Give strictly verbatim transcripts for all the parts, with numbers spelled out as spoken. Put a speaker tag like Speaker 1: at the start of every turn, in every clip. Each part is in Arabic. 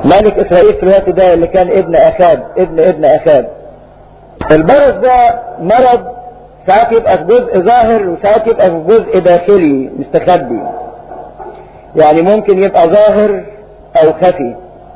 Speaker 1: ملك اسرائيل في الوقت ده اللي كان ابن اخاب ابن ابن اخاب. البرص ده مرض ساعات يبقى في جزء ظاهر وساعات يبقى في جزء داخلي مستخبي، يعني ممكن يبقى ظاهر او خفي.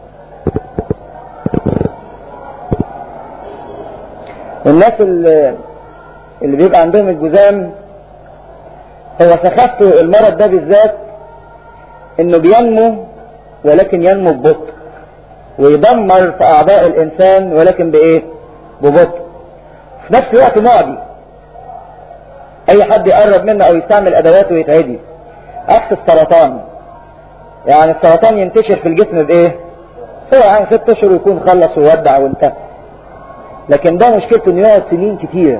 Speaker 1: الناس اللي, اللي بيبقى عندهم الجذام هو سخافته المرض ده بالذات انه بينمو ولكن ينمو ببطء، ويدمر في اعضاء الانسان ولكن بايه؟ ببطء. في نفس الوقت معدي، اي حد يقرب منه او يستعمل ادواته يتعدي، عكس السرطان. يعني السرطان ينتشر في الجسم بايه؟ سواء عن ست اشهر ويكون خلص وودع وانتهى، لكن ده مشكلته انه يقعد سنين كتير.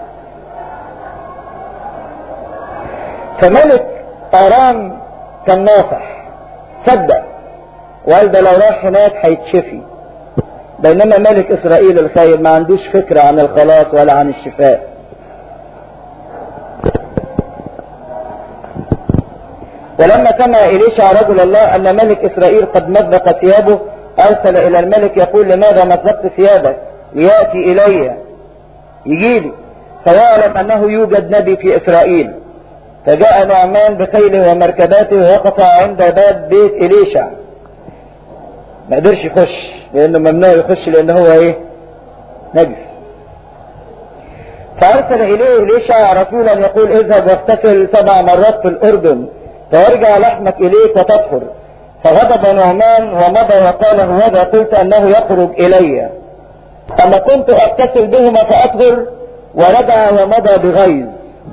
Speaker 1: فملك ارام كان ناصح، صدق وقال ده لو راح هناك هيتشفي، بينما ملك اسرائيل الخايب ما عندوش فكرة عن الخلاص ولا عن الشفاء. ولما سمع إليشع رجل الله ان ملك اسرائيل قد مزق ثيابه ارسل الى الملك يقول لماذا مزقت ثيابك؟ ليأتي الي، يجيلي فيعلم انه يوجد نبي في اسرائيل. فجاء نعمان بخيله ومركباته ووقف عند باب بيت إليشع. ما قدرش يخش لانه ممنوع يخش لانه هو ايه؟ نجس. فارسل اليه إليشع رسولا يقول اذهب واغتسل سبع مرات في الاردن فيرجع لحمك اليك وتطهر. فغضب نعمان ومضى وقال هوذا قلت انه يخرج الي، اما كنت اغتسل بهما فاطهر. ورجع ومضى بغيظ.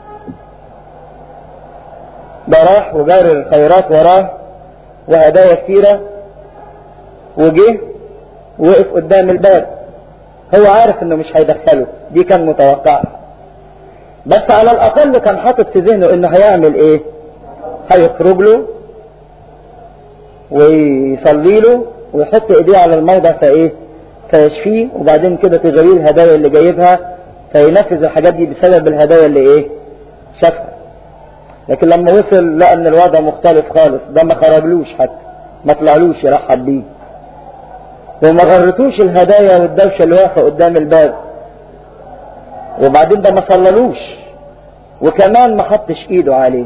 Speaker 1: ده راح وجار الخيرات وراه وهدايا كتيرة، وجه وقف قدام الباب. هو عارف انه مش هيدخله، دي كان متوقعها، بس على الاقل كان حاطط في ذهنه انه هيعمل ايه؟ هيخرج له ويصلي له ويحط ايديه على الموضع فايه؟ فيشفيه، وبعدين كده تغير الهدايا اللي جايبها فينفذ الحاجات دي بسبب الهدايا اللي ايه؟ شافها. لكن لما وصل لقى ان الوضع مختلف خالص، ده ما خرجلوش حتى، ما طلعلوش يرحب بيه، وما غرتوش الهدايا والدوشه اللي واقفه قدام الباب، وبعدين ده ما صللوش وكمان ما حطش ايده عليه.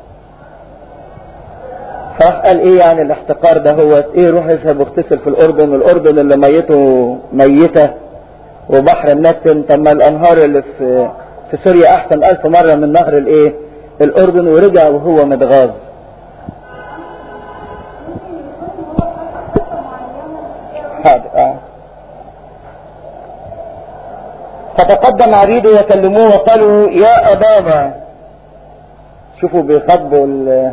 Speaker 1: فراح قال ايه يعني الاحتقار ده؟ هو ايه؟ روح اذهب واغتسل في الاردن، الاردن اللي ميته ميته وبحر منتن. طب ما الانهار اللي في في سوريا احسن الف مره من نهر الايه؟ الاردن. ورجع وهو متغاظ. حاضر. اه فتقدم عبيده يكلموه وقالوا يا ابانا. شوفوا بيخاطبوا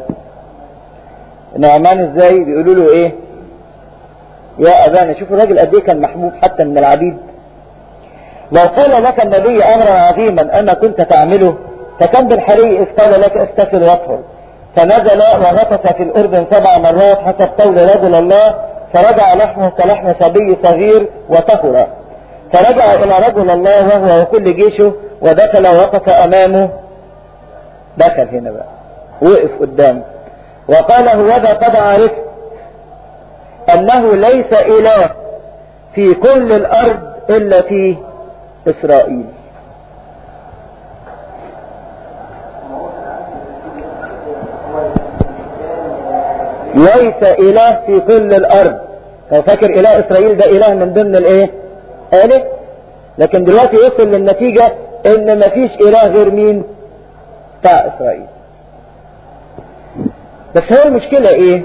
Speaker 1: نعمان ازاي، بيقولوا له ايه؟ يا ابانا. شوفوا الراجل قد ايه كان محبوب حتى من العبيد. لو قال لك النبي امرا عظيما اما كنت تعمله فكم بالحري اذ قال لك اغتسل واطهر. فنزل وغطس في الاردن سبع مرات حسب قول رجل الله، فرجع لحمه كلحم صبي صغير وطهر. فرجع الى رجل الله وهو وكل جيشه ودخل ووقف امامه. دخل هنا بقى، وقف قدامه وقال هوذا قد عرفت انه ليس اله في كل الارض الا في اسرائيل. ليس اله في كل الارض. هو فاكر اله اسرائيل ده اله من ضمن الايه؟ آله. لكن دلوقتي يصل للنتيجة ان مفيش اله غير مين؟ بتاع اسرائيل. بس هو المشكلة ايه؟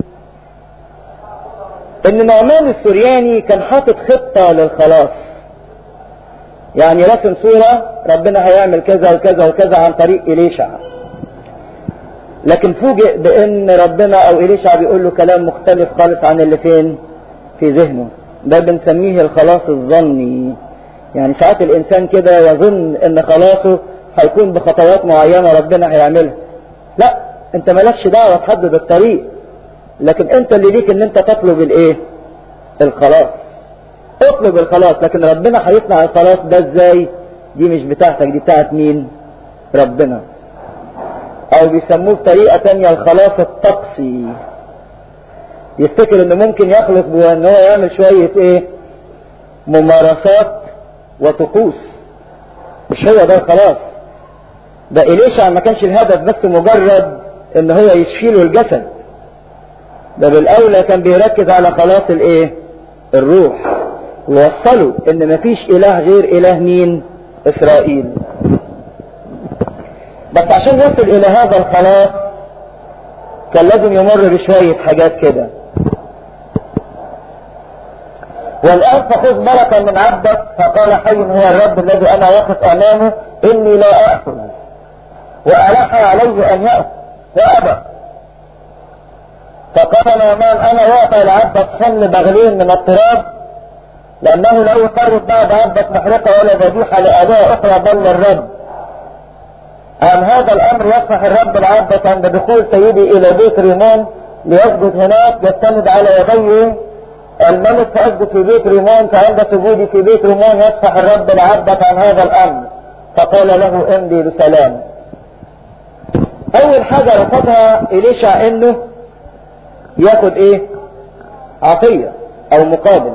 Speaker 1: ان نعمان السورياني كان حاطط خطة للخلاص، يعني رسم صورة ربنا هيعمل كذا وكذا وكذا عن طريق إليشع. لكن فوجئ بان ربنا او إليشع بيقول له كلام مختلف خالص عن اللي فين؟ في ذهنه. ده بنسميه الخلاص الظني. يعني ساعات الانسان كده يظن ان خلاصه هيكون بخطوات معينة ربنا هيعملها. لا، انت مالكش دعوة تحدد الطريق، لكن انت اللي ليك ان انت تطلب الايه؟ الخلاص. اطلب الخلاص، لكن ربنا هيصنع الخلاص ده ازاي؟ دي مش بتاعتك، دي بتاعت مين؟ ربنا. او بيسموه بطريقة تانية الخلاص الطقسي. يفتكر انه ممكن يخلص بان هو يعمل شوية ايه ممارسات وطقوس. مش هو ده الخلاص. ده إليشع ما كانش الهدف بس مجرد ان هو يشفي له الجسد، ده بالاولى كان بيركز على خلاص الايه الروح، ووصلوا ان مفيش اله غير اله مين اسرائيل. بس عشان يصل الى هذا الخلاص كان لازم يمر بشوية حاجات كده. والآن فخذ ملكا من عبدك، فقال حي هو الرب الذي أنا واقف أمامه إني لا أأخذ، وألح عليه أن يأخذ وأبى. فقال نعمان أنا وأعطى لعبدك حمل بغلين من التراب، لأنه لا يقارب بعد عبدك محرقة ولا ذبيحة لأداء أخرى بل للرب. عن هذا الأمر يصفح الرب العبد عند دخول سيدي إلى بيت ريمون ليسجد هناك يستند على يديه الملك فأسجد في بيت ريمون، فعند سجودي في بيت ريمون يصفح الرب العبد عن هذا الأمر، فقال له امضي بسلام. أول حاجة رفضها إليشع إنه ياخد إيه عطية أو مقابل.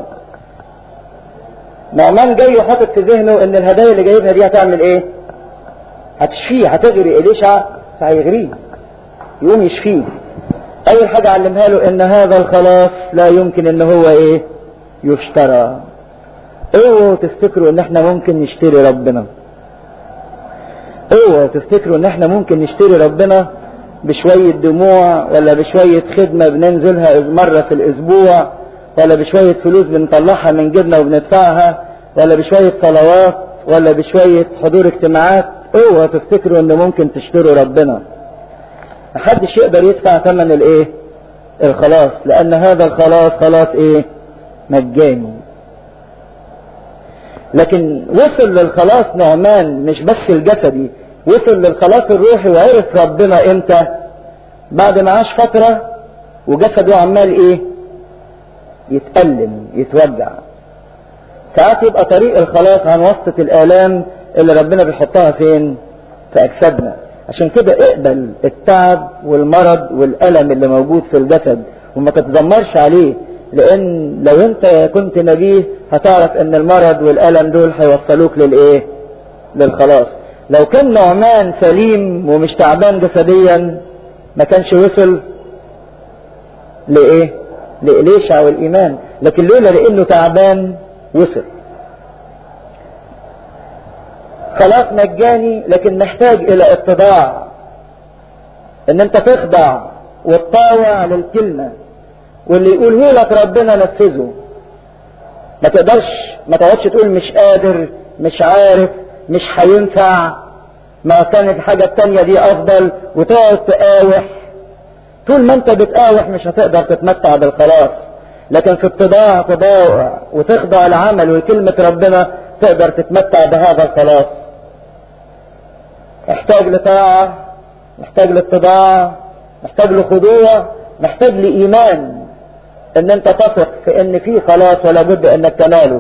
Speaker 1: نعمان جاي وحاطط في ذهنه إن الهدايا اللي جايبها دي هتعمل إيه؟ هتشفيه، هتغري إليشع فهيغريه يقوم يشفيه. اول حاجة علمها له ان هذا الخلاص لا يمكن ان هو ايه يشترى. اوعوا تفتكروا ان احنا ممكن نشتري ربنا، اوعوا تفتكروا ان احنا ممكن نشتري ربنا بشوية دموع ولا بشوية خدمة بننزلها مرة في الاسبوع ولا بشوية فلوس بنطلعها من جيبنا وبندفعها ولا بشوية صلوات ولا بشوية حضور اجتماعات. اوعوا تفتكروا ان ممكن تشتروا ربنا. محدش يقدر يدفع ثمن الايه الخلاص، لان هذا الخلاص خلاص ايه مجاني. لكن وصل للخلاص نعمان مش بس الجسدي، وصل للخلاص الروحي وعرف ربنا امتى؟ بعد ما عاش فترة وجسده عمال ايه يتألم يتوجع. ساعات يبقى طريق الخلاص عن وسط الآلام اللي ربنا بيحطها فين في أجسادنا. عشان كده اقبل التعب والمرض والألم اللي موجود في الجسد وما تتذمرش عليه، لان لو انت كنت نبيه هتعرف ان المرض والألم دول هيوصلوك للايه للخلاص. لو كان نعمان سليم ومش تعبان جسديا ما كانش وصل لايه لإليشع والإيمان، لكن لولا لانه تعبان وصل. خلاص مجاني لكن محتاج الى اتضاع، ان انت تخضع وتطاوع للكلمة واللي يقوله لك ربنا نفذه. ما تقدرش ما تقعدش تقول مش قادر مش عارف مش هينفع ما كانت الحاجة التانية دي افضل وتقعد تقاوح. طول ما انت بتقاوح مش هتقدر تتمتع بالخلاص، لكن في اتضاع تضاوع وتخضع العمل وكلمة ربنا تقدر تتمتع بهذا الخلاص. محتاج لطاعة، محتاج لاتضاع، محتاج لخضوع، محتاج لإيمان ان انت تثق في ان في خلاص ولا بد انك تناله.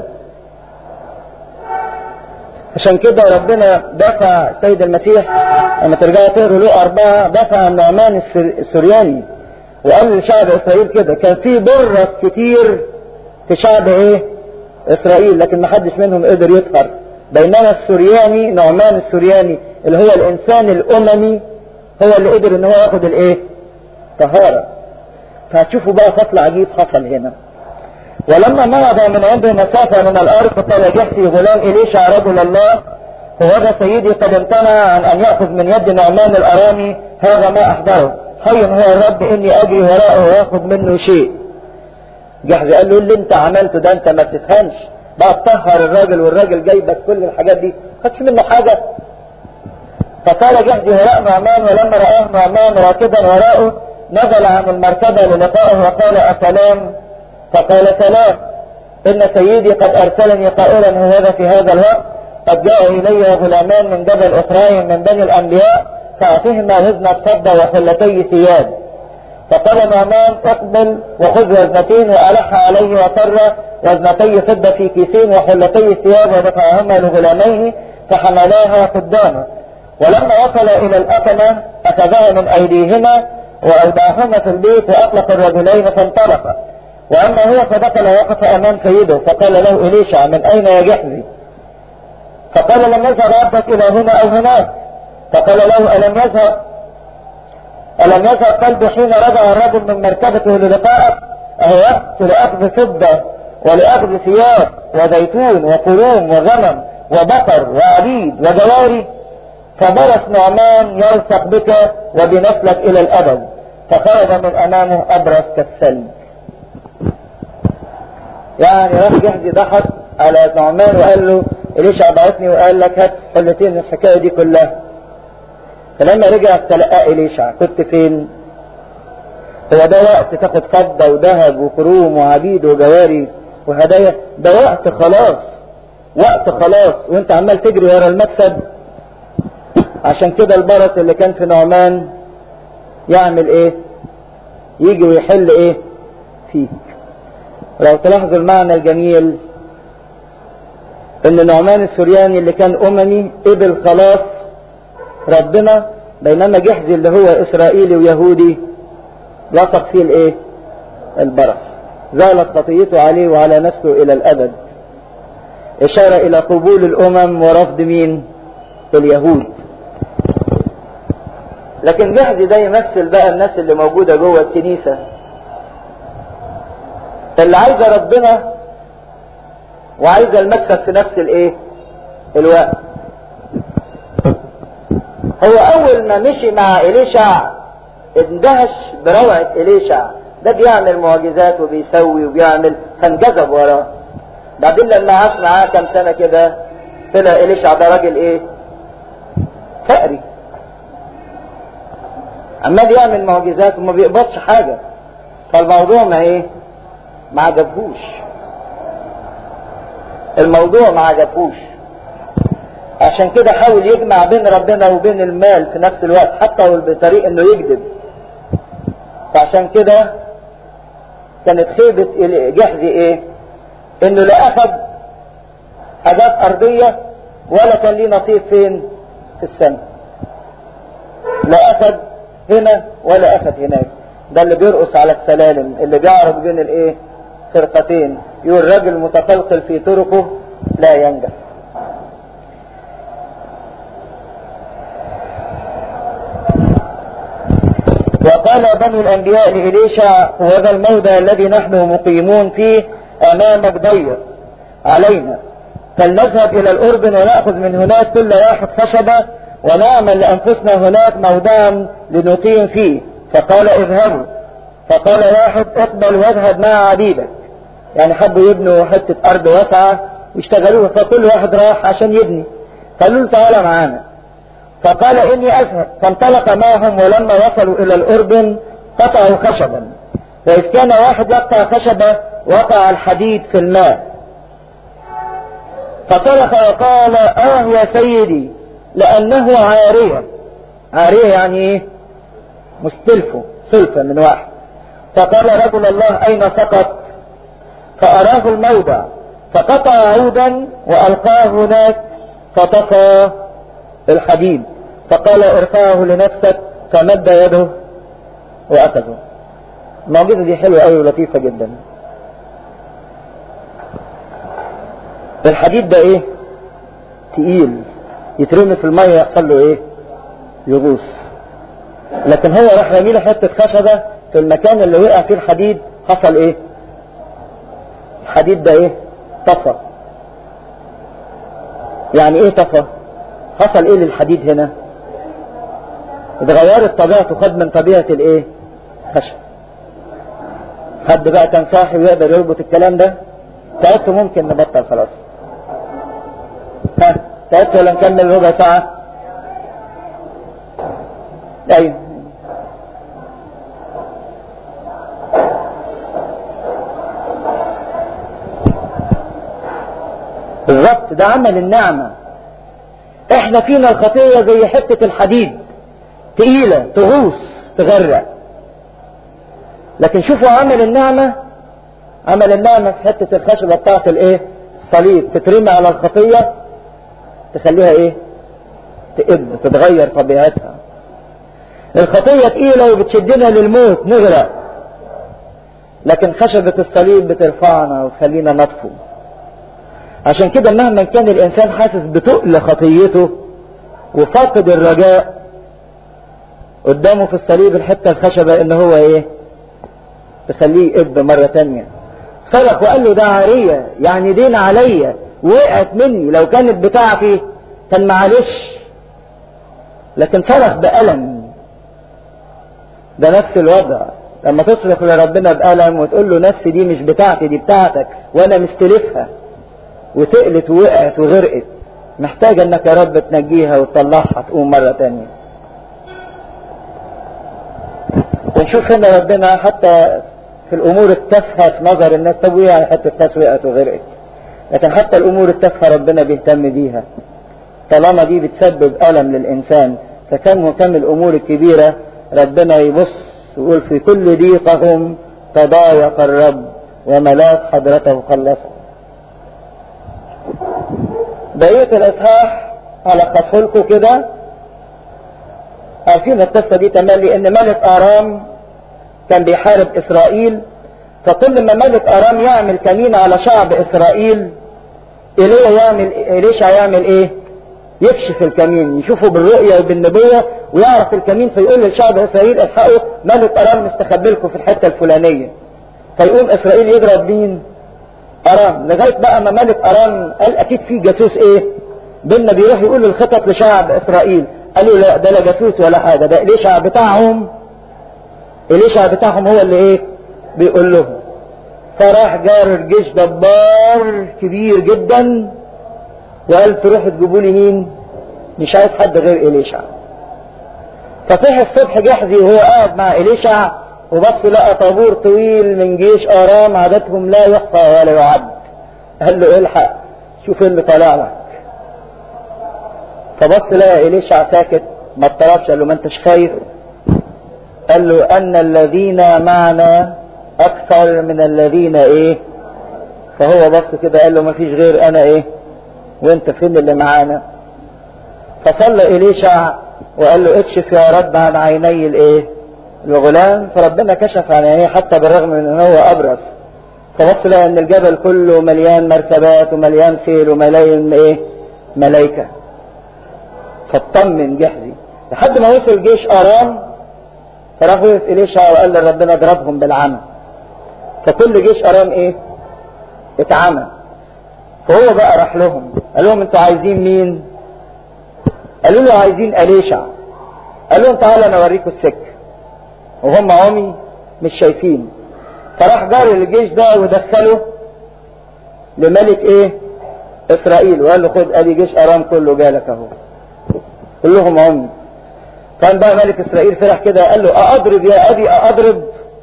Speaker 1: عشان كده ربنا دافع السيد المسيح لما ترجعوا تقروا له أربعة دافع عن نعمان السورياني وقال لشعب إسرائيل كده. كان في برص كتير في شعب ايه إسرائيل لكن ما حدش منهم قدر يطهر، بينما السورياني نعمان السورياني اللي هو الإنسان الأممي هو اللي قدر ان هو ياخد الايه طهارة. فهتشوفوا بقى فصل عجيب حصل هنا. ولما مرض من عنده مسافة من الأرض قال جحتي غلام إليشع رجل الله وهذا سيدي قد امتنع عن أن يأخذ من يد نعمان الأرامي هذا ما أحضره، حي هو الرب إني أجري وراءه ويأخذ منه شيء. جحزي قال له اللي انت عملته ده انت ما بتفهمش بقى تطهر الراجل والراجل جايبك كل الحاجات دي خدش منه حاجة. فقال جحزي وراء نعمان ولما رآه نعمان راكبا وراءه نزل عن المركبة للقائه وقال أسلام، فقال سلام إن سيدي قد أرسلني قائلا هذا في هذا الوقت قد جاء إلي غلامان من جبل أفرايم من بني الأنبياء فأعطيهما وزنة فضة وحلتي ثياب. فقال نعمان اقبل وخذ وزنتين وألح عليه وصر وزنتي فضة في كيسين وحلتي ثياب ودفعهما لغلاميه فحملاها قدامه. ولما وصل إلى الأكمة أخذها من أيديهما وأودعهما في البيت وأطلق الرجلين فانطلقا. وأما هو فدخل ووقف أمام سيده فقال له إليشع من أين يا جحزي؟ فقال لم يذهب عبدك إلى هنا أو هناك. فقال له ألم يذهب ألم يذهب قلبي حين رجع الرجل من مركبته للقائك؟ أهو وقت لأخذ فضة ولأخذ ثياب وزيتون وقروم وغنم وبقر وعبيد وجواري. فبرس نعمان يلصق بك وبنسلك إلى الأبد. فخرج من أمامه أبرص كالثلج. يعني راح جحزي ضحك على نعمان وقال له إليشع بعتني وقال لك هات حلتين الحكاية دي كلها. فلما رجع استلقى إليشع كنت فين؟ هو ده وقت تاخد فضة وذهب وكروم وعبيد وجواري وهدايا؟ ده وقت خلاص، وقت خلاص وانت عمال تجري ورا المكسب. عشان كده البرص اللي كان في نعمان يعمل ايه؟ يجي ويحل ايه فيك. لو تلاحظوا المعنى الجميل ان نعمان السورياني اللي كان اممي قبل خلاص ربنا، بينما جحزي اللي هو اسرائيلي ويهودي لصق فيه الايه؟ البرص. زالت خطيته عليه وعلى نسله الى الابد. اشارة الى قبول الامم ورفض مين؟ اليهود. لكن جحزي ده يمثل بقى الناس اللي موجودة جوه الكنيسة اللي عايزة ربنا وعايزة المكسب في نفس الايه؟ الوقت. هو اول ما مشي مع إليشع اندهش بروعة إليشع، ده بيعمل معجزات وبيسوي وبيعمل، فانجذب وراه. بعدين لما عاش معاه كام سنة كده طلع إليشع ده راجل ايه؟ فقري، عمال يعمل معجزات وما بيقبضش حاجة. فالموضوع ما ايه؟ ما عجبهوش. الموضوع ما عجبهوش. عشان كده حاول يجمع بين ربنا وبين المال في نفس الوقت، حتى بطريق انه يكذب. فعشان كده كانت خيبة جحزي ايه؟ انه لا اخذ حاجات ارضية ولا كان ليه نصيب فين؟ في السماء. لا اخذ هنا ولا اخذ هناك. ده اللي بيرقص على السلالم، اللي بيعرض بين الايه؟ فرقتين. يقول رجل متقلقل في طرقه لا ينجح. وقال بنو الانبياء لإليشع وهذا الموضع الذي نحن مقيمون فيه امامك ضيق علينا، فلنذهب الى الاردن ونأخذ من هناك كل واحد خشبة ونعمل لانفسنا هناك موضعا لنقيم فيه. فقال اذهبوا. فقال واحد اقبل واذهب مع عبيدك. يعني حبوا يبنوا حتة ارض واسعة واشتغلوها، فكل واحد راح عشان يبني. قالوا له تعالى معانا. فقال اني اذهب. فانطلق معهم، ولما وصلوا الى الاردن قطعوا خشبا، فاذ كان واحد يقطع خشبة وقع الحديد في الماء. فصرخ وقال اه يا سيدي لانه عارية. عارية يعني ايه؟ مستلفه، سلفة من واحد. فقال رجل الله اين سقط؟ فاراه الموضع، فقطع عودا والقاه هناك فطفى الحديد. فقال ارفعه لنفسك، فمد يده واخذه. المعجزة دي حلوة قوي ولطيفة جدا. الحديد ده ايه؟ تقيل، يترمي في المية يحصل له ايه؟ يغوص. لكن هو راح رمي له حتة خشبة في المكان اللي وقع فيه الحديد، حصل ايه؟ الحديد ده ايه؟ طفى. يعني ايه طفى؟ حصل ايه للحديد هنا؟ اتغيرت طبيعته، خد من طبيعة الايه؟ خشب. حد بقى كان صاحي ويقدر يربط الكلام ده؟ تعبت؟ ممكن نبطل خلاص. ها تعبت ولا نكمل ربع ساعة؟ ايوه. بالظبط، ده عمل النعمة. احنا فينا الخطية زي حتة الحديد، تقيلة تغوص تغرق. لكن شوفوا عمل النعمة. عمل النعمة في حتة الخشبة بتاعت الايه؟ الصليب، تترمي على الخطية تخليها ايه؟ تقب، تتغير طبيعتها. الخطية تقيلة وبتشدنا للموت نغرق، لكن خشبة الصليب بترفعنا وتخلينا نطفو. عشان كده مهما كان الانسان حاسس بتقل خطيته وفاقد الرجاء، قدامه في الصليب الحتة الخشبة ان هو ايه؟ تخليه يقب مرة تانية. صرخ وقال له ده عارية، يعني دين عليا، وقعت مني، لو كانت بتاعتي كان معلش، لكن صرخ بألم. ده نفس الوضع لما تصرخ لربنا بألم وتقول له نفسي دي مش بتاعتي، دي بتاعتك وانا مستلفها، وتقلت ووقعت وغرقت، محتاجة انك يا رب تنجيها وتطلعها تقوم مرة تانية. ونشوف هنا ربنا حتى في الامور التافهة في نظر الناس، طب وإيه يعني حتى الناس وقعت وغرقت، لكن حتى الامور التافهة ربنا بيهتم بيها طالما دي بتسبب ألم للإنسان. فكم وكم الأمور الكبيرة ربنا يبص ويقول في كل ضيقهم تضايق الرب وملاك حضرته خلصه. بقية الإصحاح هلخصه لكم كده. عارفين القصة دي تملي إن ملك آرام كان بيحارب إسرائيل، فكل ما ملك آرام يعمل كمين على شعب إسرائيل، إليه يعمل إليشع يعمل إيه؟ يكشف الكمين، يشوفه بالرؤية وبالنبوة ويعرف الكمين، فيقول للشعب إسرائيل الحقوا ملك آرام مستخبي لكم في الحتة الفلانية، فيقوم إسرائيل يضرب مين؟ آرام. لغاية بقى ما ملك آرام قال أكيد في جاسوس إيه؟ بينا بيروح يقول الخطط لشعب إسرائيل، قالوا لا ده لا جاسوس ولا حاجة، ده إليشع بتاعهم، إليشع بتاعهم هو اللي إيه؟ بيقول لهم. فراح جار الجيش دبار كبير جدا وقال تروحوا تجيبوا لي مين؟ مش عايز حد غير إليشع. فصحي الصبح جحزي وهو قاعد مع إليشع وبص لقى طابور طويل من جيش آرام عددهم لا يحصى ولا يعد. قال له الحق شوف اللي طالع لك. فبص لقى إليشع ساكت ما اضطربش، قال له ما انتش خايف؟ قال له أن الذين معنا أكثر من الذين إيه؟ فهو بص كده قال له ما فيش غير أنا إيه؟ وانت فين اللي معانا؟ فصلى إليشع وقال له اكشف يا رب عن عيني الايه؟ الغلام. فربنا كشف عن عينيه حتى بالرغم من ان هو ابرص. فبص لقى ان الجبل كله مليان مركبات ومليان خيل وملايين ايه؟ ملايكة. فاطمن جحزي لحد ما وصل جيش آرام، فراح وقف إليشع وقال لربنا اضربهم بالعمى. فكل جيش آرام ايه؟ اتعمى. فهو بقى راح لهم قال لهم انتوا عايزين مين؟ قالوا له عايزين إليشع. قال لهم تعالى انا اوريكم السكه، وهم عمي مش شايفين. فراح جار الجيش ده ودخله لملك ايه؟ اسرائيل، وقال له خد ادي جيش ارام كله جالك اهو، كلهم عمي. كان بقى ملك اسرائيل فرح كده قال له اضرب يا ابي اضرب؟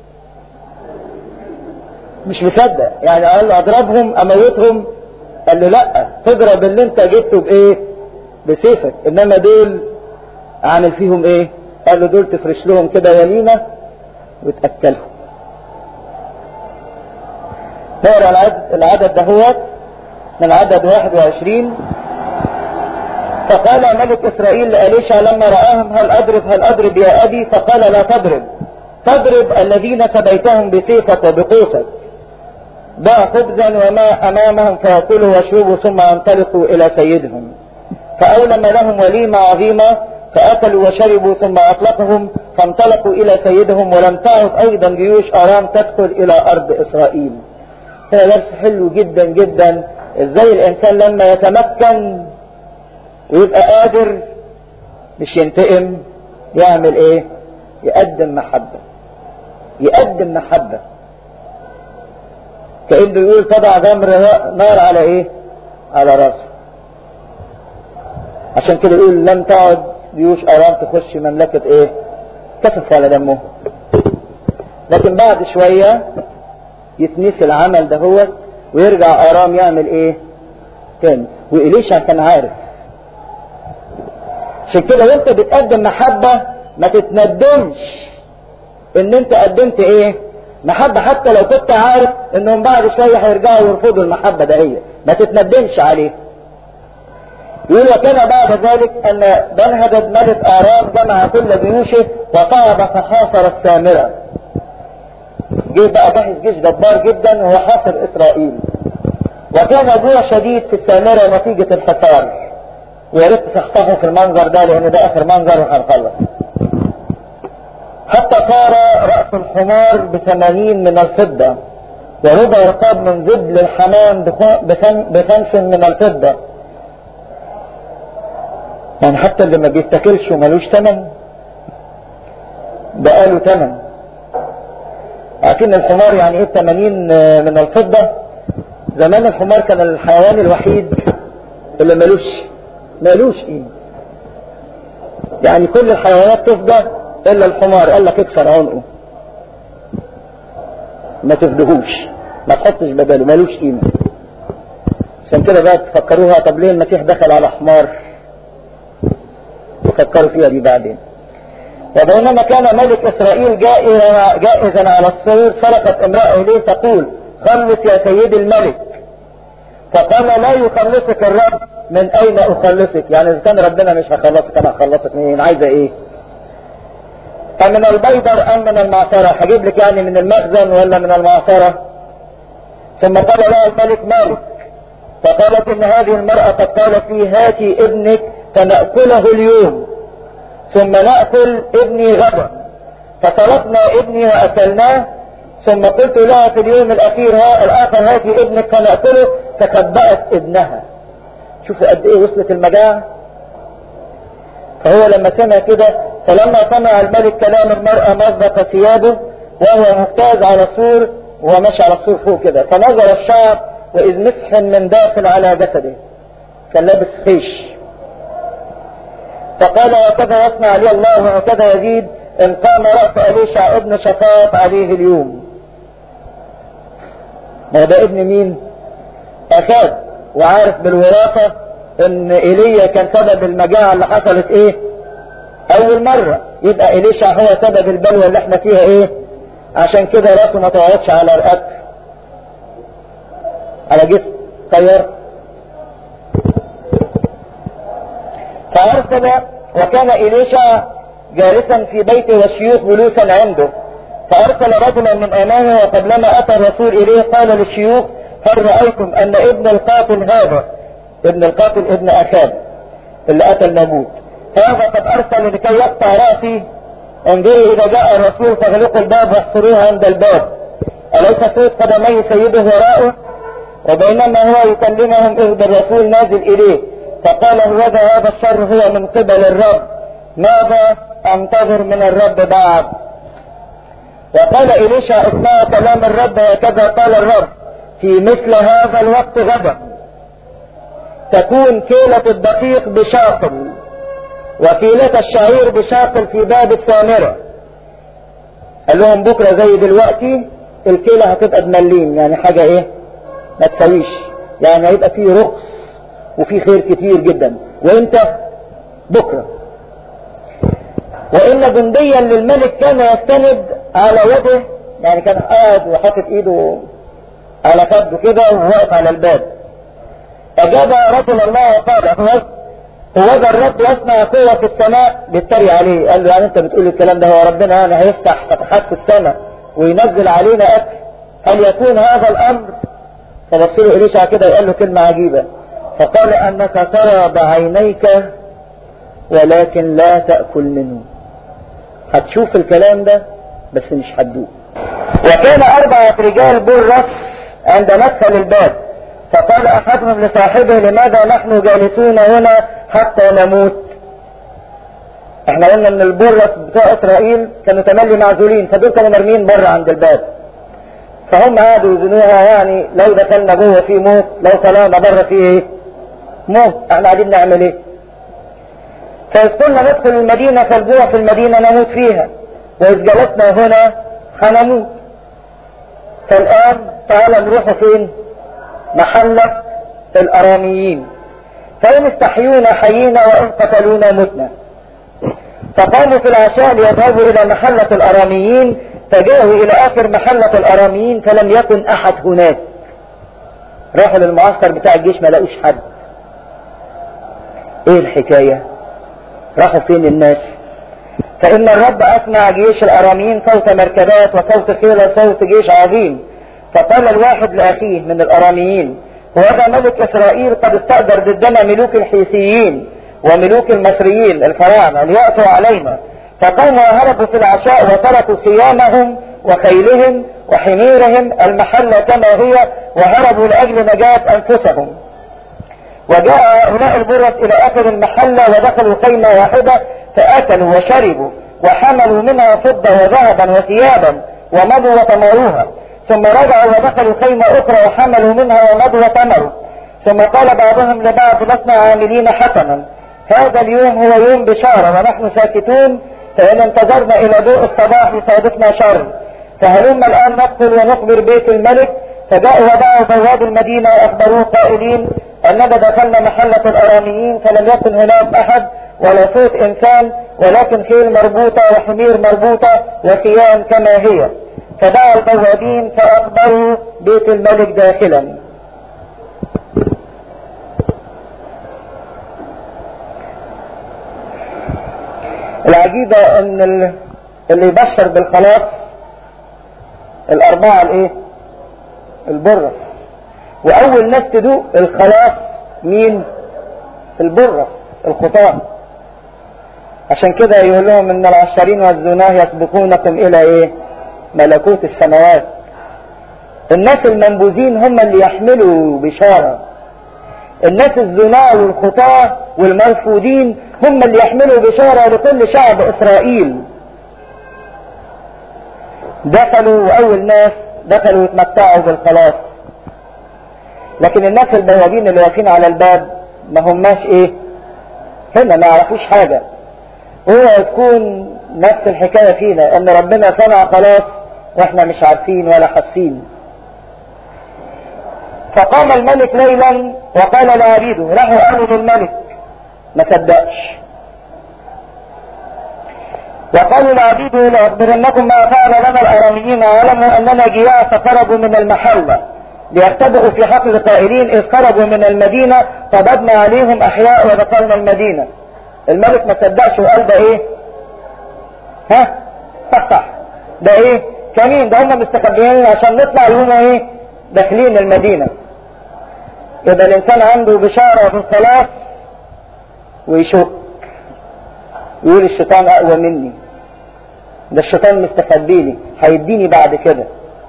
Speaker 1: مش مصدق يعني، قال له اضربهم اموتهم؟ قال له لا، تضرب اللي انت جبته بايه؟ بسيفك، انما دول عامل فيهم ايه؟ قال له دول تفرش لهم كده وليمه وتاكلهم. نقرا العدد, العدد دهوت من عدد واحد وعشرين. فقال ملك اسرائيل لإليشع لما رآهم هل اضرب هل اضرب يا ابي؟ فقال لا تضرب، تضرب الذين سبيتهم بسيفك وبقوسك. ضع خبزا وماء امامهم فيأكلوا ويشربوا ثم ينطلقوا الى سيدهم. فأولم لهم وليمة عظيمة فأكلوا وشربوا ثم أطلقهم فانطلقوا إلى سيدهم، ولم تعد أيضا جيوش آرام تدخل إلى أرض إسرائيل. هذا درس حلو جدا جدا، إزاي الإنسان لما يتمكن ويبقى قادر مش ينتقم، يعمل إيه؟ يقدم محبة، يقدم محبة. كأنه يقول تضع جمر نار على إيه؟ على راسه. عشان كده يقول لم تعد جيوش آرام تخش مملكة ايه؟ كسف على دمه. لكن بعد شوية يتنسي العمل ده هو ويرجع آرام يعمل ايه؟ تاني. وإليشع كان عارف. عشان كده وانت بتقدم محبة ما تتندمش ان انت قدمت ايه؟ محبة، حتى لو كنت عارف انهم بعد شوية هيرجعوا يرفضوا المحبة ده، هي ما تتندمش عليه. يقول وكان بعد ذلك ان بنهدد ملك ارام جمع كل جيوشه وصعد فحاصر السامرة. جه بقى جهز جيش جبار جدا وهو حاصر اسرائيل، وكان جوع شديد في السامرة نتيجة الحصار. ويا ريت تصحصحوا في المنظر ده لان ده اخر منظر وهنخلص. حتى صار رأس الحمار بثمانين من الفضة، وربع رقاب من ذبل الحمام بخمس من الفضة. يعني حتى اللي ما بيتاكلش ومالوش ثمن بقى له ثمن. عارفين الحمار يعني ايه ثمانين من الفضة؟ زمان الحمار كان الحيوان الوحيد اللي مالوش مالوش قيمة. يعني كل الحيوانات تفضى الا الحمار، قال لك اكسر عنقه ما تفدهوش، ما تحطش بداله، مالوش قيمة. عشان كده بقى تفكروها طب ليه المسيح دخل على حمار؟ تفكروا فيها دي بعدين. وبينما كان ملك اسرائيل جائزا على السرير صرخت امرأة اليه تقول خلص يا سيدي الملك. فقال لا يخلصك الرب، من اين اخلصك؟ يعني اذا كان ربنا مش هخلصك انا هخلصك منين؟ عايزه ايه؟ فمن البيدر ام من المعصرة؟ هجيب لك يعني من المخزن ولا من المعصرة؟ ثم قال لها الملك مالك. فقالت ان هذه المرأة قد قالت لي هاتي ابنك فنأكله اليوم ثم نأكل ابني غدا. فطلبنا ابني واكلناه، ثم قلت لها في اليوم الاخير ها الاخر هاتي ابنك فنأكله، فكبأت ابنها. شوفوا قد ايه وصلت المجاعة. فهو لما سمع كده، فلما سمع الملك كلام المرأة مزق ثيابه وهو مجتاز على السور، وهو ماشي على السور فوق كده، فنظر الشعب واذ مسح من داخل على جسده، كان لابس خيش. فقال وكذا يصنع لي الله وكذا يزيد ان قام رأس أليشع ابن شفاط عليه اليوم. ما ده ابن مين؟ أخاب، وعارف بالوراثة ان ايليا كان سبب المجاعة اللي حصلت ايه اول مرة، يبقى إليشع هو سبب البلوى اللي احنا فيها ايه. عشان كده راسه ما تقعدش على رقبته، على جسم طيار. فأرسل وكان إليشع جالسا في بيته والشيوخ جلوسا عنده، فأرسل رجلا من أمامه، وقبلما أتى الرسول إليه قال للشيوخ هل رأيتم أن ابن القاتل هذا، ابن القاتل ابن أخاب اللي قتل نابوت، هذا قد أرسل لكي يقطع رأسي؟ انظروا إذا جاء الرسول فاغلقوا الباب واحصروه عند الباب، أليس صوت قدمي سيده وراءه؟ وبينما هو يكلمهم إذ الرسول نازل إليه، فقال هذا هذا الشر هو من قبل الرب، ماذا انتظر من الرب بعد؟ وقال إليشع اسمعوا كلام الرب، وكذا قال الرب في مثل هذا الوقت غدا تكون كيلة الدقيق بشاقل وكيلة الشعير بشاقل في باب السامرة. قال لهم بكرة زي دلوقتي الكيلة هتبقى بمليم، يعني حاجة ايه ما تسويش، يعني هيبقى فيه رخص وفيه خير كتير جدا. وانت بكرة. وان جنديا للملك كان يستند على يده، يعني كان قاعد وحاطط ايده على خده كده وواقف على الباب. اجاب رجل الله وقال هو هو الرب يصنع قوة في السماء، بيتريق عليه، قال له يعني انت بتقول الكلام ده، هو ربنا يعني هيفتح فتحات في السماء وينزل علينا اكل؟ هل يكون هذا الامر؟ فبص له إليشع كده يقول له كلمة عجيبة، فقال انك ترى بعينيك ولكن لا تأكل منه. هتشوف الكلام ده بس مش هتدوق. وكان أربعة رجال برص عند مدخل الباب، فقال أحدهم لصاحبه لماذا نحن جالسون هنا حتى نموت؟ احنا قلنا ان البرص بتوع اسرائيل كانوا تملي معزولين، فدول كانوا مرمين بره عند الباب، فهم قعدوا يزنوها، يعني لو دخلنا جوه في موت، لو طلعنا بره في ايه موت، احنا قاعدين نعمل ايه؟ فإذ كنا ندخل المدينة فالجوع في المدينة نموت فيها، وإذ جلسنا هنا هنموت. فالآن تعالى نروح فين؟ محلة الأراميين، فإن استحيونا حيينا وإن قتلونا متنا. فقاموا في العشاء ليذهبوا إلى محلة الأراميين، فجاءوا إلى آخر محلة الأراميين فلم يكن أحد هناك. راحوا للمعسكر بتاع الجيش ما لقوش حد. ايه الحكاية؟ راحوا فين الناس؟ فإن الرب أسمع جيش الأراميين صوت مركبات وصوت خيل وصوت جيش عظيم. فقال الواحد لأخيه من الأراميين: وهذا ملك إسرائيل قد استأجر ضدنا ملوك الحيثيين وملوك المصريين الفراعنة ليأتوا علينا. فقاموا وهربوا في العشاء وتركوا خيامهم وخيلهم وحميرهم المحلة كما هي، وهربوا لأجل نجاة أنفسهم. وجاء هؤلاء البرص إلى آخر المحلة ودخلوا خيمة واحدة، فأكلوا وشربوا وحملوا منها فضة وذهبا وثيابا ومضوا وتمروها. ثم رجعوا ودخلوا خيمة أخرى وحملوا منها ومضوا وتمروا. ثم قال بعضهم لبعض: لسنا عاملين حسنا، هذا اليوم هو يوم بشارة ونحن ساكتون، فإن انتظرنا إلى ضوء الصباح يصادفنا شر. فهلم الآن ندخل ونخبر بيت الملك. فجاءوا ودعوا بواب المدينة وأخبروه قائلين: أننا دخلنا محلة الأراميين فلم يكن هناك أحد ولا صوت إنسان، ولكن خيل مربوطة وحمير مربوطة وخيام كما هي. فدعا البوابين فأخبروا بيت الملك داخلا. العجيبة ان اللي يبشر بالخلاص الاربعة الايه؟ البرص. واول ناس تدوق الخلاص مين؟ البرص الخطاة. عشان كده يقول لهم ان العشرين والزناه يسبقونكم الى ايه؟ ملكوت السماوات. الناس المنبوذين هم اللي يحملوا بشارة. الناس الزناه والخطاة والمرفوضين هم اللي يحملوا بشارة لكل شعب إسرائيل. دخلوا وأول ناس دخلوا يتمتعوا بالخلاص. لكن الناس البوابين اللي واقفين على الباب ما هماش ايه؟ هنا ما يعرفوش حاجة. هو تكون نفس الحكاية فينا، ان ربنا صنع خلاص واحنا مش عارفين ولا حاسين. فقام الملك ليلا وقال لعبيده، راحوا قالوا للملك ما صدقش، وقالوا لعبيده: لأخبرنكم ما فعل لنا الأراميين، علموا أننا جياع فخرجوا من المحلة ليختبئوا في حقل قائلين: إذ خرجوا من المدينة قبضنا عليهم أحياء ودخلنا المدينة. الملك ما صدقش وقال: ده إيه؟ ها؟ صح صح، ده إيه؟ كمين، ده هم مستخبيين عشان نطلع يقولوا إيه؟ داخلين المدينة. يبقى الإنسان عنده بشارة بالخلاص ويشك، يقول الشيطان أقوى مني، ده الشيطان مستخبيني هيديني بعد كده.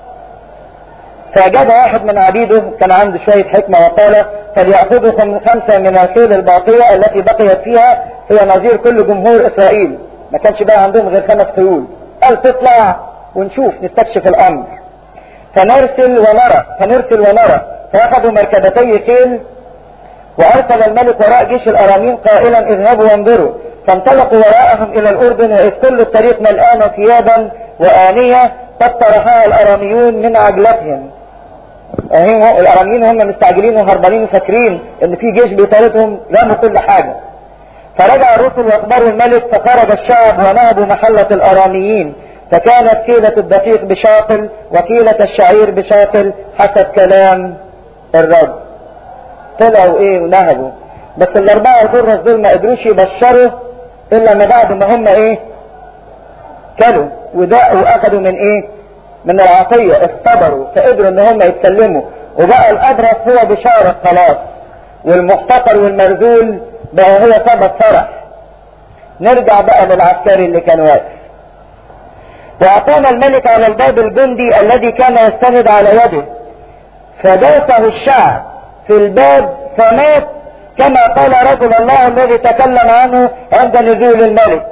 Speaker 1: فأجاب واحد من عبيده كان عنده شوية حكمة وقال: فليأخذكم خمسة من الخيل الباقية التي بقيت فيها، هي نظير كل جمهور إسرائيل. ما كانش بقى عندهم غير خمس خيول. قال: تطلع ونشوف نستكشف الأمر. فنرسل ونرى فنرسل ونرى فأخذوا مركبتي خيل، وأرسل الملك وراء جيش الأراميين قائلا: اذهبوا وانظروا. فانطلقوا وراءهم إلى الأردن، وإذ كل الطريق ملآن ثيابا وآنية قد طرحها الأراميون من عجلتهم. الأراميين هم مستعجلين وهربانين وفاكرين إن في جيش بيطاردهم، رموا كل حاجة. فرجع الرسل واخبروا الملك، فخرج الشعب ونهبوا محلة الأراميين، فكانت كيلة الدقيق بشاقل وكيلة الشعير بشاقل حسب كلام الرب. طلعوا ايه ونهبوا. بس الاربعة البرص دول ما قدروش يبشروا الا ما بعد ما هم ايه؟ كلوا وداقوا واخدوا من ايه؟ من العطية، اختبروا فقدروا ان هم يتكلموا. وبقى الابرص هو بشارة خلاص، والمحتقر والمرذول بقى هو سبب فرح. نرجع بقى للعسكري اللي كان واقف. وأقام الملك على الباب الجندي الذي كان يستند على يده، فداسه الشعب في الباب فمات، كما قال رجل الله الذي تكلم عنه عند نزول الملك.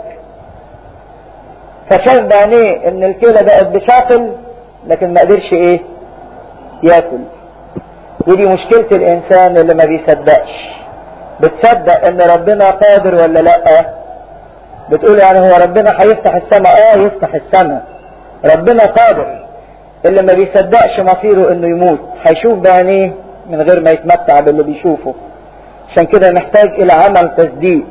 Speaker 1: فشاف بعينيه ان الكيلة بقت بشاقل، لكن ما قدرش ايه؟ ياكل. ودي مشكلة الانسان اللي ما بيصدقش. بتصدق ان ربنا قادر ولا لا؟ بتقول يعني هو ربنا هيفتح السماء؟ اه يفتح السماء، ربنا قادر. اللي ما بيصدقش مصيره انه يموت، هيشوف بعينيه من غير ما يتمتع باللي بيشوفه. عشان كده نحتاج الى عمل تصديق.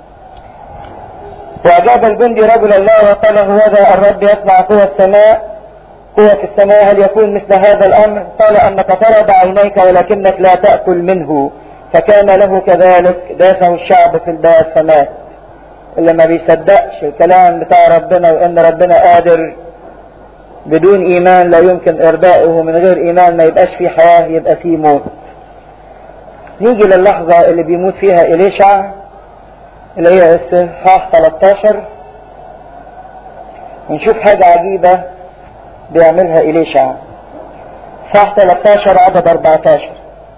Speaker 1: واجاب الجندي رجل الله وقال: هذا الرب يسمع قوى السماء قوة السماء، هل يكون مثل هذا الامر؟ قال: انك ترى بعينيك ولكنك لا تأكل منه، فكان له كذلك، داسه الشعب في الباب فمات. اللي ما بيصدقش الكلام بتاع ربنا وان ربنا قادر، بدون ايمان لا يمكن ارضائه، من غير ايمان ما يبقاش فيه حياة، يبقى فيه موت. نيجي للحظة اللي بيموت فيها إليشع اللي هي اصحاح ثلاثة عشر، ونشوف حاجة عجيبة بيعملها إليشع. اصحاح ثلاثة عشر عدد أربعة عشر،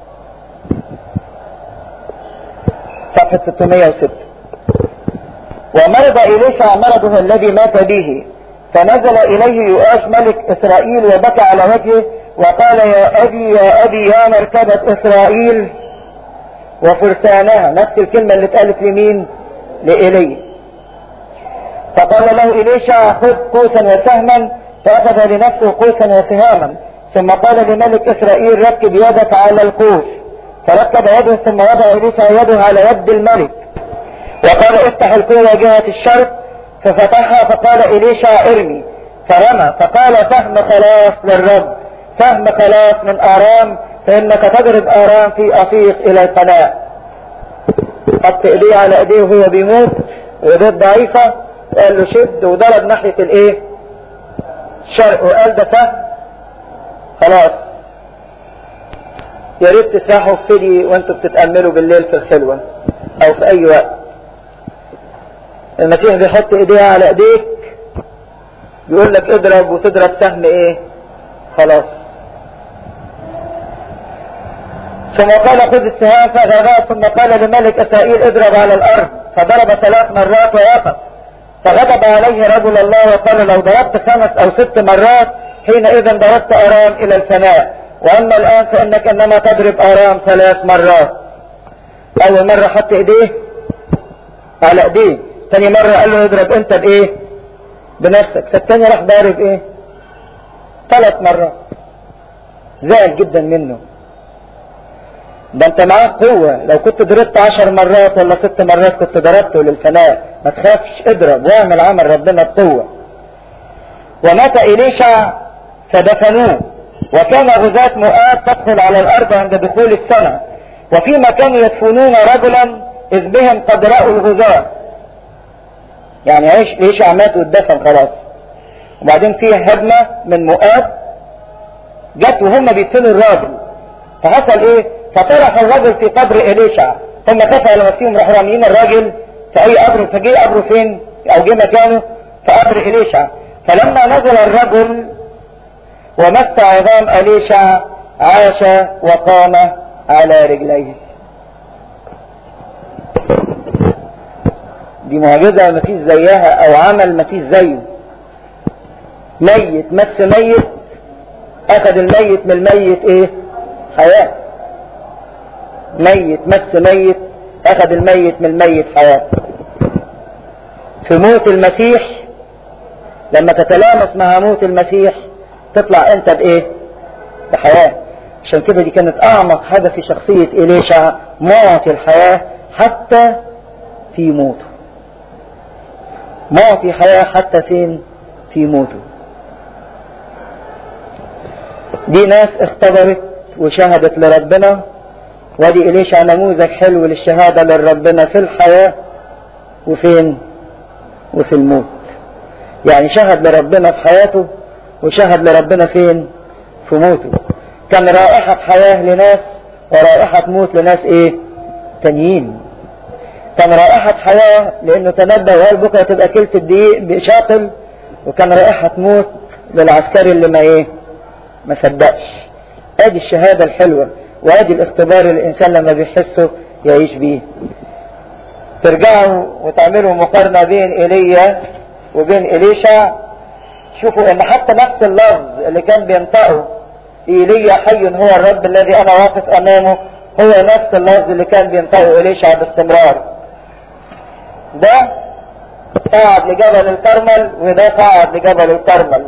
Speaker 1: صفحة ستمائة وستة. ومرض إليشع مرضه الذي مات به، فنزل إليه يؤاش ملك إسرائيل وبكى على وجهه وقال: يا أبي يا أبي يا مركبة إسرائيل وفرسانها. نفس الكلمة اللي اتقالت لمين؟ لإيليا. فقال له إليشع: خذ قوسا وسهما، فأخذ لنفسه قوسا وسهاما، ثم قال لملك إسرائيل: ركب يدك على القوس، فركب يده، ثم وضع إليشع يده على يد الملك وقال: افتح القوة جهة الشرق، ففتحها. فقال إليشع: ارمي، فرمى، فقال: فهم خلاص للرب، فهم خلاص من آرام، فإنك تضرب آرام في أفيق إلى القناع. حط إيديه على إيديه وهو بيموت، وإيديه ضعيفة، وقال له شد، وضرب ناحية الإيه؟ الشرق، وقال ده فهم خلاص. يا ريت تسرحوا في فيدي وانتوا بتتأملوا بالليل في الخلوة أو في أي وقت. المسيح بيحط ايديه على ايديك، بيقول لك اضرب، وتضرب سهم ايه؟ خلاص. ثم قال: خذ السهام فغراه، ثم قال لملك اسرائيل: اضرب على الارض، فضرب ثلاث مرات ووقف. فغضب عليه رجل الله وقال: لو ضربت خمس او ست مرات حينئذ ضربت ارام الى الفناء، واما الان فانك انما تضرب ارام ثلاث مرات. اول مرة حط ايديه على ايديه، ثاني مرة قال له اضرب انت بايه؟ بنفسك. فالتاني راح ضارب ايه؟ ثلاث مرات. زعل جدا منه، ده انت معاك قوة، لو كنت ضربت عشر مرات ولا ست مرات كنت ضربته للفناء. ما تخافش، اضرب واعمل عمل ربنا بقوة. ومات إليشع فدفنوه، وكان غزاة مؤاب تدخل على الارض عند دخول السنة، وفيما كانوا يدفنون رجلا اذ بهم قد رأوا الغزاة. يعني عيش إليشع مات واتدفن خلاص، وبعدين فيه هجمة من مؤاب جت وهم بيدفنوا الراجل. فحصل ايه؟ فطرح الرجل في قبر إليشع، هم خافوا على نفسهم راحوا راميين الراجل في اي قبر، فجي قبره فين؟ او جه مكانه في قبر إليشع. فلما نزل الرجل ومس عظام إليشع عاش وقام على رجليه. دي معجزة ما فيش زيها، او عمل ما فيش زيه. ميت مس ميت، اخذ الميت من الميت ايه؟ حياة. ميت مس ميت، اخذ الميت من الميت حياة. في موت المسيح لما تتلامس مع موت المسيح تطلع انت بايه؟ بحياة. عشان كده دي كانت اعمق حاجة في شخصية إليشع، معطي الحياة حتى في موته. معطي حياة حتى فين؟ في موته. دي ناس اختبرت وشهدت لربنا، ودي إليشع نموذج حلو للشهادة لربنا في الحياة وفين؟ وفي الموت. يعني شهد لربنا في حياته وشهد لربنا فين؟ في موته. كان رائحة حياة لناس ورائحة موت لناس ايه؟ تانيين. كان رائحة حياة لانه تنبأ وقال بكرة تبقى كلة الدقيق بشاطل، وكان رائحة موت للعسكري اللي ما ايه؟ ما صدقش. ادي الشهادة الحلوة، وادي الاختبار اللي الانسان لما بيحسه يعيش بيه. ترجعوا وتعملوا مقارنة بين ايليا وبين إليشع، شوفوا ان حتى نفس اللفظ اللي كان بينطقه ايليا حي هو الرب الذي انا واقف امامه، هو نفس اللفظ اللي كان بينطقه إليشع باستمرار. ده صعد لجبل الكرمل وده صعد لجبل الكرمل.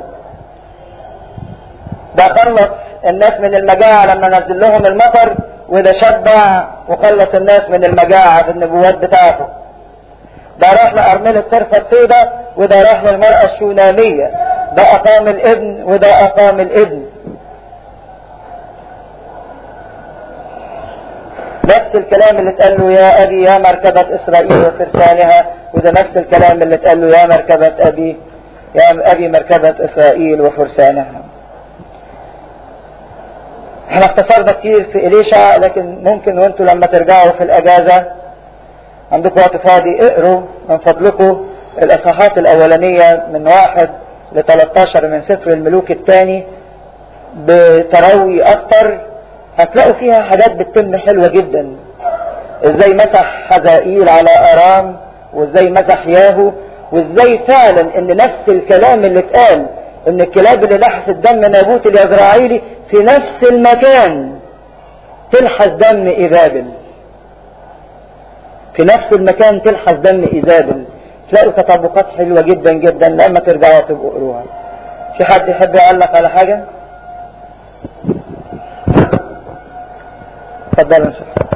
Speaker 1: ده خلص الناس من المجاعة لما نزل لهم المطر، وده شبع وخلص الناس من المجاعة بالنبوات بتاعته. ده راح لأرملة طرفة سودة، وده راح للمرأة الشونامية. ده أقام الابن وده أقام الابن. نفس الكلام اللي اتقال له يا ابي يا مركبة اسرائيل وفرسانها، وده نفس الكلام اللي اتقال له يا مركبة ابي يا ابي مركبة اسرائيل وفرسانها. احنا اختصرنا كتير في إليشع، لكن ممكن وانتوا لما ترجعوا في الاجازة عندكم وقت فاضي اقروا من فضلكم الاصحاحات الاولانية من واحد ل ثلاثة عشر من سفر الملوك الثاني بتروي اكتر، هتلاقوا فيها حاجات بتتم حلوة جدا. ازاي مسح حزائيل على ارام، وازاي مسح ياهو، وازاي فعلا ان نفس الكلام اللي اتقال ان الكلاب اللي لحست دم نابوت اليزرعيلي في نفس المكان تلحس دم ايزابل، في نفس المكان تلحس دم ايزابل. تلاقوا تطابقات حلوة جدا جدا لما ترجعوا تبقوا قروها. في حد يحب يعلق على حاجة؟ اتفضلوا.